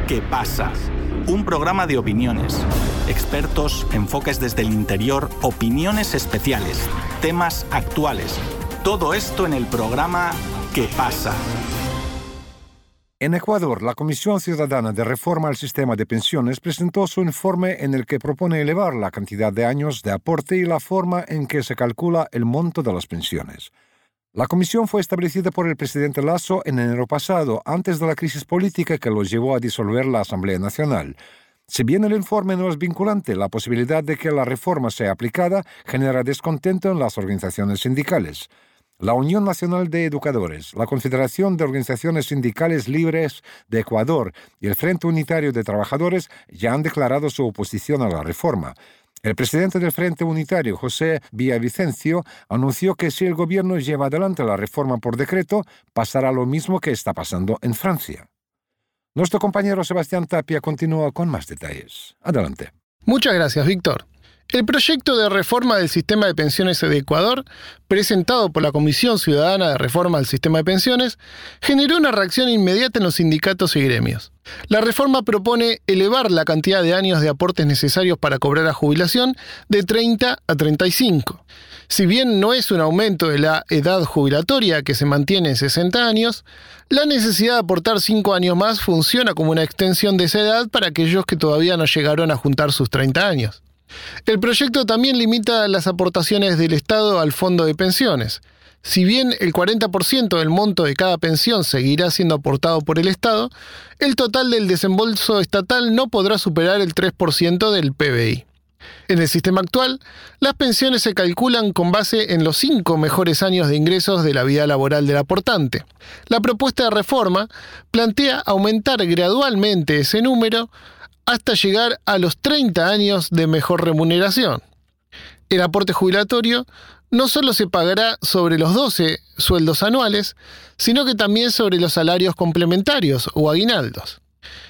¿Qué pasa? Un programa de opiniones, expertos, enfoques desde el interior, opiniones especiales, temas actuales. Todo esto en el programa ¿Qué pasa? En Ecuador, la Comisión Ciudadana de Reforma al Sistema de Pensiones presentó su informe en el que propone elevar la cantidad de años de aporte y la forma en que se calcula el monto de las pensiones. La comisión fue establecida por el presidente Lasso en enero pasado, antes de la crisis política que lo llevó a disolver la Asamblea Nacional. Si bien el informe no es vinculante, la posibilidad de que la reforma sea aplicada genera descontento en las organizaciones sindicales. La Unión Nacional de Educadores, la Confederación de Organizaciones Sindicales Libres de Ecuador y el Frente Unitario de Trabajadores ya han declarado su oposición a la reforma. El presidente del Frente Unitario, José Villavicencio, anunció que si el gobierno lleva adelante la reforma por decreto, pasará lo mismo que está pasando en Francia. Nuestro compañero Sebastián Tapia continúa con más detalles. Adelante. Muchas gracias, Víctor. El proyecto de reforma del sistema de pensiones de Ecuador, presentado por la Comisión Ciudadana de Reforma del Sistema de Pensiones, generó una reacción inmediata en los sindicatos y gremios. La reforma propone elevar la cantidad de años de aportes necesarios para cobrar la jubilación de 30 a 35. Si bien no es un aumento de la edad jubilatoria, que se mantiene en 60 años, la necesidad de aportar 5 años más funciona como una extensión de esa edad para aquellos que todavía no llegaron a juntar sus 30 años. El proyecto también limita las aportaciones del Estado al fondo de pensiones. Si bien el 40% del monto de cada pensión seguirá siendo aportado por el Estado, el total del desembolso estatal no podrá superar el 3% del PBI. En el sistema actual, las pensiones se calculan con base en los 5 mejores años de ingresos de la vida laboral del aportante. La propuesta de reforma plantea aumentar gradualmente ese número hasta llegar a los 30 años de mejor remuneración. El aporte jubilatorio no solo se pagará sobre los 12 sueldos anuales, sino que también sobre los salarios complementarios o aguinaldos.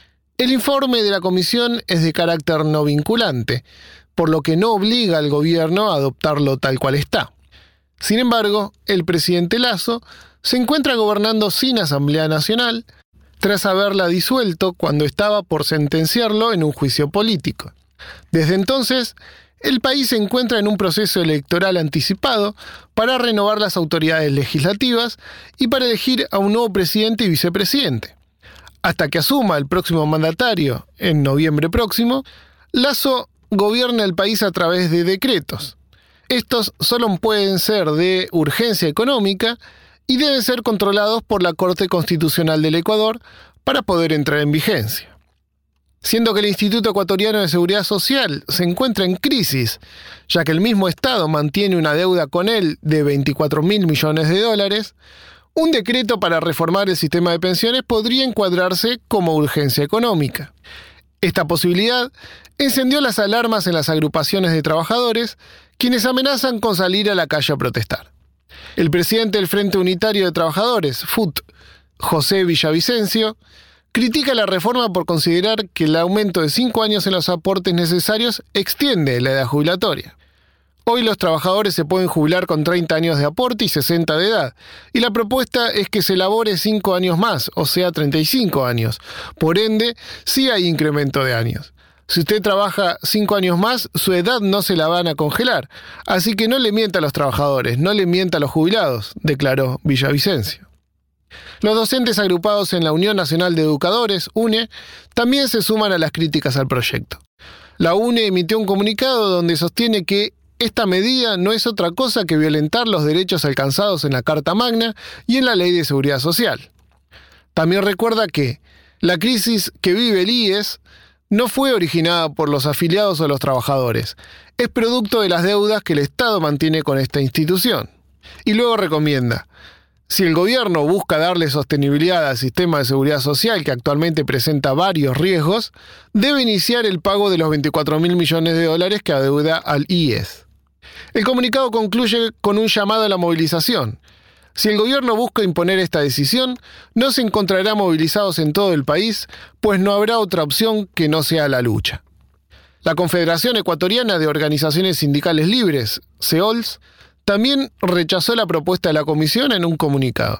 El informe de la comisión es de carácter no vinculante, por lo que no obliga al gobierno a adoptarlo tal cual está. Sin embargo, el presidente Lasso se encuentra gobernando sin Asamblea Nacional, tras haberla disuelto cuando estaba por sentenciarlo en un juicio político. Desde entonces, el país se encuentra en un proceso electoral anticipado para renovar las autoridades legislativas y para elegir a un nuevo presidente y vicepresidente. Hasta que asuma el próximo mandatario, en noviembre próximo, Lasso gobierna el país a través de decretos. Estos solo pueden ser de urgencia económica y deben ser controlados por la Corte Constitucional del Ecuador para poder entrar en vigencia. Siendo que el Instituto Ecuatoriano de Seguridad Social se encuentra en crisis, ya que el mismo Estado mantiene una deuda con él de $24.000 millones, un decreto para reformar el sistema de pensiones podría encuadrarse como urgencia económica. Esta posibilidad encendió las alarmas en las agrupaciones de trabajadores, quienes amenazan con salir a la calle a protestar. El presidente del Frente Unitario de Trabajadores, FUT, José Villavicencio, critica la reforma por considerar que el aumento de 5 años en los aportes necesarios extiende la edad jubilatoria. Hoy los trabajadores se pueden jubilar con 30 años de aporte y 60 de edad, y la propuesta es que se elabore 5 años más, o sea 35 años. Por ende, sí hay incremento de años. Si usted trabaja 5 años más, su edad no se la van a congelar. Así que no le mienta a los trabajadores, no le mienta a los jubilados, declaró Villavicencio. Los docentes agrupados en la Unión Nacional de Educadores, UNE, también se suman a las críticas al proyecto. La UNE emitió un comunicado donde sostiene que esta medida no es otra cosa que violentar los derechos alcanzados en la Carta Magna y en la Ley de Seguridad Social. También recuerda que la crisis que vive el IES no fue originada por los afiliados o los trabajadores, es producto de las deudas que el Estado mantiene con esta institución. Y luego recomienda: si el gobierno busca darle sostenibilidad al sistema de seguridad social, que actualmente presenta varios riesgos, debe iniciar el pago de los $24.000 millones que adeuda al IES. El comunicado concluye con un llamado a la movilización. Si el gobierno busca imponer esta decisión, no se encontrará movilizados en todo el país, pues no habrá otra opción que no sea la lucha. La Confederación Ecuatoriana de Organizaciones Sindicales Libres, CEOLS, también rechazó la propuesta de la comisión en un comunicado.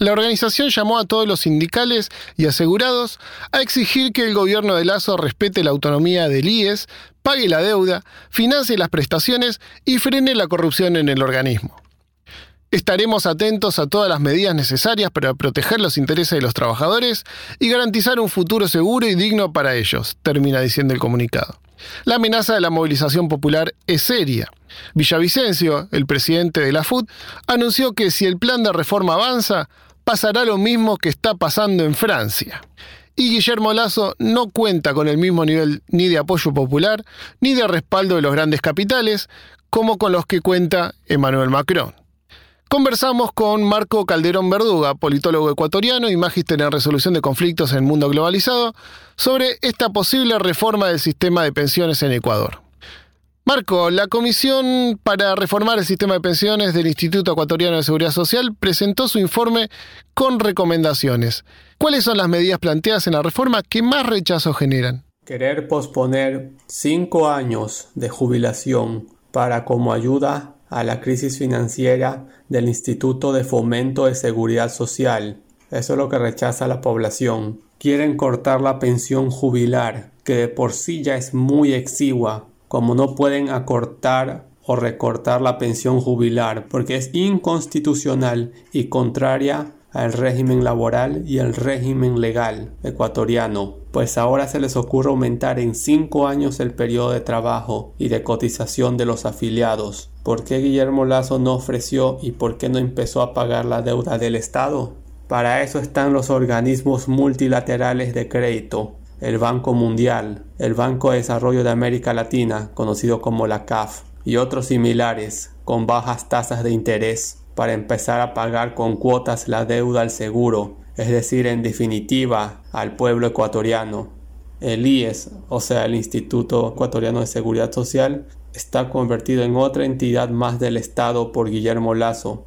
La organización llamó a todos los sindicales y asegurados a exigir que el gobierno de Lasso respete la autonomía del IES, pague la deuda, financie las prestaciones y frene la corrupción en el organismo. Estaremos atentos a todas las medidas necesarias para proteger los intereses de los trabajadores y garantizar un futuro seguro y digno para ellos, termina diciendo el comunicado. La amenaza de la movilización popular es seria. Villavicencio, el presidente de la FUT, anunció que si el plan de reforma avanza, pasará lo mismo que está pasando en Francia. Y Guillermo Lasso no cuenta con el mismo nivel ni de apoyo popular ni de respaldo de los grandes capitales como con los que cuenta Emmanuel Macron. Conversamos con Marco Calderón Verduga, politólogo ecuatoriano y magíster en resolución de conflictos en el mundo globalizado, sobre esta posible reforma del sistema de pensiones en Ecuador. Marco, la Comisión para Reformar el Sistema de Pensiones del Instituto Ecuatoriano de Seguridad Social presentó su informe con recomendaciones. ¿Cuáles son las medidas planteadas en la reforma que más rechazo generan? Querer posponer 5 años de jubilación para como ayuda a la crisis financiera del Instituto de Fomento de Seguridad Social. Eso es lo que rechaza la población. Quieren cortar la pensión jubilar, que de por sí ya es muy exigua, como no pueden acortar o recortar la pensión jubilar, porque es inconstitucional y contraria al régimen laboral y al régimen legal ecuatoriano, pues ahora se les ocurre aumentar en 5 años el periodo de trabajo y de cotización de los afiliados. ¿Por qué Guillermo Lasso no ofreció y por qué no empezó a pagar la deuda del Estado? Para eso están los organismos multilaterales de crédito, el Banco Mundial, el Banco de Desarrollo de América Latina, conocido como la CAF, y otros similares con bajas tasas de interés, para empezar a pagar con cuotas la deuda al seguro, es decir, en definitiva, al pueblo ecuatoriano. El IES, o sea, el Instituto Ecuatoriano de Seguridad Social, está convertido en otra entidad más del Estado por Guillermo Lasso,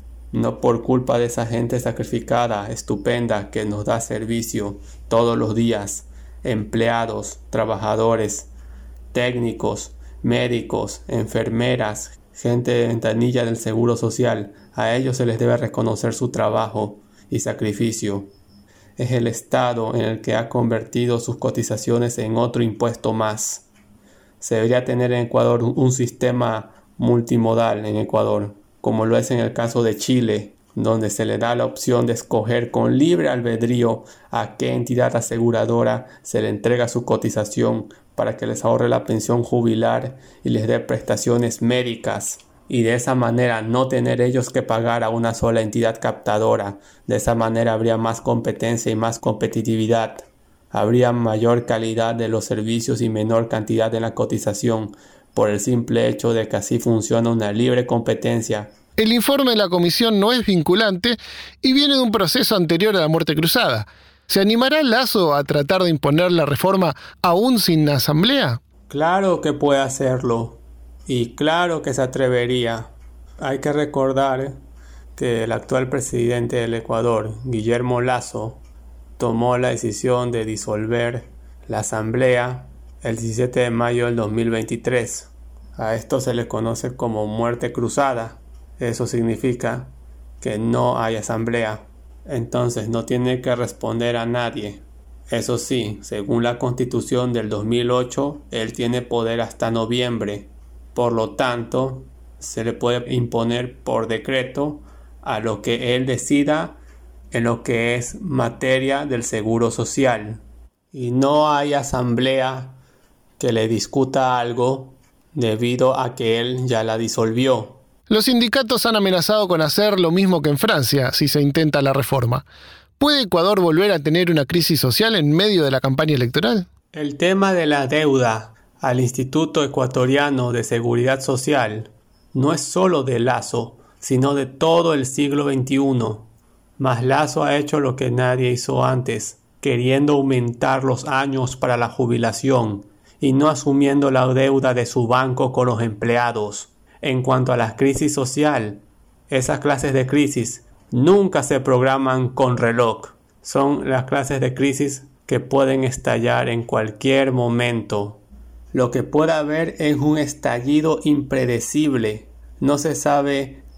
no por culpa de esa gente sacrificada, estupenda, que nos da servicio todos los días, empleados, trabajadores, técnicos, médicos, enfermeras, gente de ventanilla del Seguro Social. A ellos se les debe reconocer su trabajo y sacrificio. Es el Estado en el que ha convertido sus cotizaciones en otro impuesto más. Se debería tener en Ecuador un sistema multimodal en Ecuador, como lo es en el caso de Chile, donde se le da la opción de escoger con libre albedrío a qué entidad aseguradora se le entrega su cotización para que les ahorre la pensión jubilar y les dé prestaciones médicas, y de esa manera no tener ellos que pagar a una sola entidad captadora. De esa manera habría más competencia y más competitividad. Habría mayor calidad de los servicios y menor cantidad de la cotización, por el simple hecho de que así funciona una libre competencia. El informe de la comisión no es vinculante y viene de un proceso anterior a la muerte cruzada. ¿Se animará Lasso a tratar de imponer la reforma aún sin asamblea? Claro que puede hacerlo, y claro que se atrevería. Hay que recordar que el actual presidente del Ecuador, Guillermo Lasso, tomó la decisión de disolver la asamblea el 17 de mayo del 2023. A esto se le conoce como muerte cruzada. Eso significa que no hay asamblea. Entonces no tiene que responder a nadie. Eso sí, según la Constitución del 2008, él tiene poder hasta noviembre. Por lo tanto, se le puede imponer por decreto a lo que él decida en lo que es materia del seguro social. Y no hay asamblea que le discuta algo debido a que él ya la disolvió. Los sindicatos han amenazado con hacer lo mismo que en Francia si se intenta la reforma. ¿Puede Ecuador volver a tener una crisis social en medio de la campaña electoral? El tema de la deuda al Instituto Ecuatoriano de Seguridad Social no es solo de Lasso, sino de todo el siglo XXI. Mas Lasso ha hecho lo que nadie hizo antes, queriendo aumentar los años para la jubilación y no asumiendo la deuda de su banco con los empleados. En cuanto a la crisis social, esas clases de crisis nunca se programan con reloj. Son las clases de crisis que pueden estallar en cualquier momento. Lo que puede haber es un estallido impredecible. No se sabe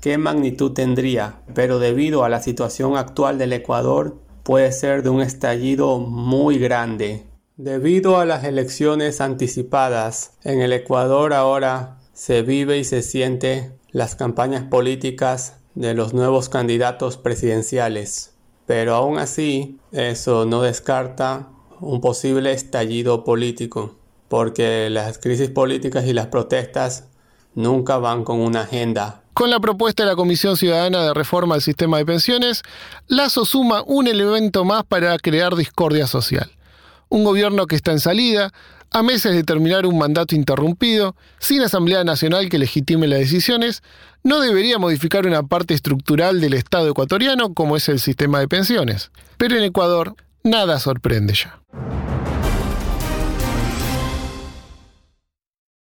qué magnitud tendría, pero debido a la situación actual del Ecuador, puede ser de un estallido muy grande. Debido a las elecciones anticipadas, en el Ecuador ahora se vive y se siente las campañas políticas de los nuevos candidatos presidenciales. Pero aún así, eso no descarta un posible estallido político, porque las crisis políticas y las protestas nunca van con una agenda. Con la propuesta de la Comisión Ciudadana de Reforma del Sistema de Pensiones, Lasso suma un elemento más para crear discordia social. Un gobierno que está en salida, a meses de terminar un mandato interrumpido, sin Asamblea Nacional que legitime las decisiones, no debería modificar una parte estructural del Estado ecuatoriano como es el sistema de pensiones. Pero en Ecuador, nada sorprende ya.